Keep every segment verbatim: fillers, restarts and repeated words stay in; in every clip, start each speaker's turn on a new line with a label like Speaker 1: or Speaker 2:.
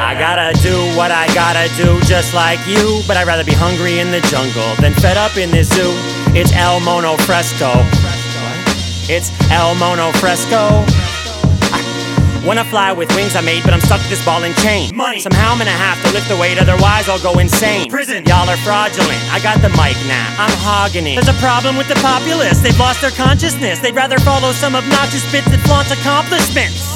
Speaker 1: I gotta do what I gotta do just like you, but I'd rather be hungry in the jungle than fed up in this zoo. It's El Mono Fresco. It's El Mono Fresco. Wanna fly with wings I made, but I'm stuck to this ball and chain.
Speaker 2: Money.
Speaker 1: Somehow I'm gonna have to lift the weight, otherwise I'll go insane.
Speaker 2: Prison.
Speaker 1: Y'all are fraudulent, I got the mic now, I'm hogging it. There's a problem with the populace, they've lost their consciousness. They'd rather follow some obnoxious bits that flaunt accomplishments.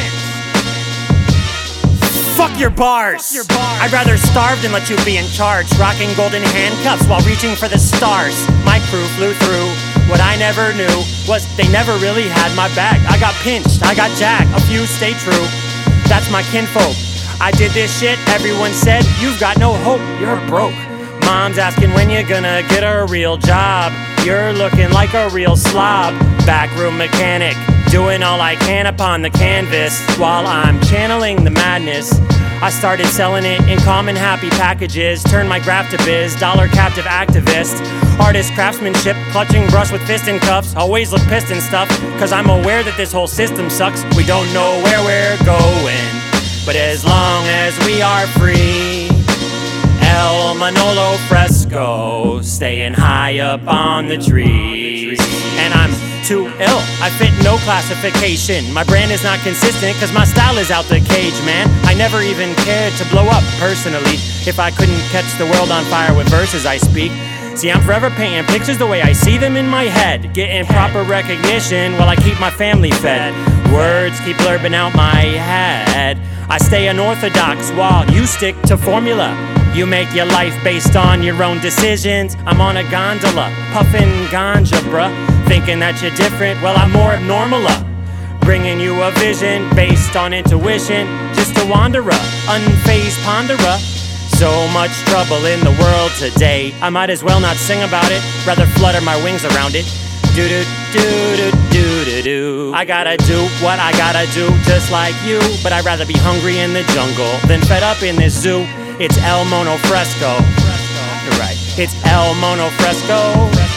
Speaker 1: Fuck your bars.
Speaker 2: Fuck your bars.
Speaker 1: I'd rather starve than let you be in charge, rocking golden handcuffs while reaching for the stars. My crew flew through. What I never knew was they never really had my back. I got pinched, I got jacked, a few stay true. That's my kinfolk. I did this shit, everyone said, you've got no hope, you're broke. Mom's asking when you're gonna get a real job. You're looking like a real slob. Backroom mechanic, doing all I can upon the canvas. While I'm channeling the madness, I started selling it in common happy packages. Turned my graph to biz, dollar captive activist. Artist craftsmanship, clutching brush with fist and cuffs. Always look pissed and stuff, cause I'm aware that this whole system sucks. We don't know where we're going, but as long as we are free, El Manolo Fresco, staying high up on the trees. And I'm too ill, I fit no classification. My brand is not consistent cause my style is out the cage, man. I never even cared to blow up personally if I couldn't catch the world on fire with verses I speak. See, I'm forever painting pictures the way I see them in my head, getting proper recognition while I keep my family fed. Words keep blurbing out my head. I stay unorthodox while you stick to formula. You make your life based on your own decisions. I'm on a gondola, puffin' ganja, bruh. Thinking that you're different, well I'm more abnormal-a. Bringing you a vision based on intuition. Just a wanderer, unfazed ponderer. So much trouble in the world today, I might as well not sing about it, rather flutter my wings around it. Do do do do do do do. I gotta do what I gotta do just like you, but I'd rather be hungry in the jungle than fed up in this zoo. It's El Mono Fresco. You're right. It's El Mono Fresco.